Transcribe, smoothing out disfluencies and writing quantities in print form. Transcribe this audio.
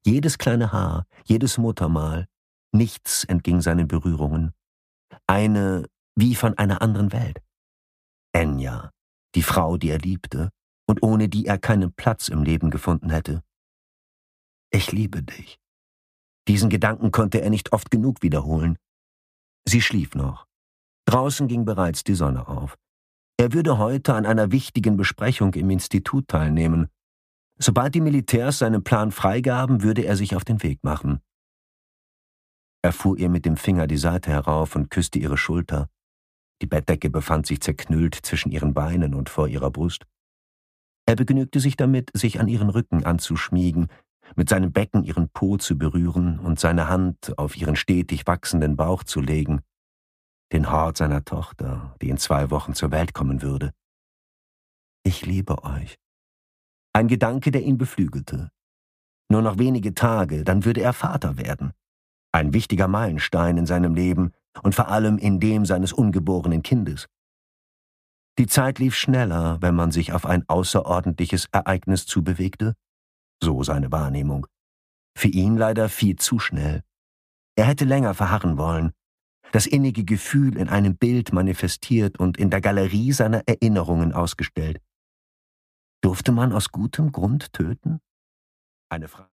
Jedes kleine Haar, jedes Muttermal, nichts entging seinen Berührungen. Eine wie von einer anderen Welt. Enya, die Frau, die er liebte und ohne die er keinen Platz im Leben gefunden hätte. Ich liebe dich. Diesen Gedanken konnte er nicht oft genug wiederholen. Sie schlief noch. Draußen ging bereits die Sonne auf. Er würde heute an einer wichtigen Besprechung im Institut teilnehmen. Sobald die Militärs seinen Plan freigaben, würde er sich auf den Weg machen. Er fuhr ihr mit dem Finger die Seite herauf und küsste ihre Schulter. Die Bettdecke befand sich zerknüllt zwischen ihren Beinen und vor ihrer Brust. Er begnügte sich damit, sich an ihren Rücken anzuschmiegen, mit seinem Becken ihren Po zu berühren und seine Hand auf ihren stetig wachsenden Bauch zu legen, den Hort seiner Tochter, die in 2 Wochen zur Welt kommen würde. Ich liebe euch. Ein Gedanke, der ihn beflügelte. Nur noch wenige Tage, dann würde er Vater werden. Ein wichtiger Meilenstein in seinem Leben und vor allem in dem seines ungeborenen Kindes. Die Zeit lief schneller, wenn man sich auf ein außerordentliches Ereignis zubewegte, so seine Wahrnehmung. Für ihn leider viel zu schnell. Er hätte länger verharren wollen, das innige Gefühl in einem Bild manifestiert und in der Galerie seiner Erinnerungen ausgestellt. Durfte man aus gutem Grund töten? Eine Frage.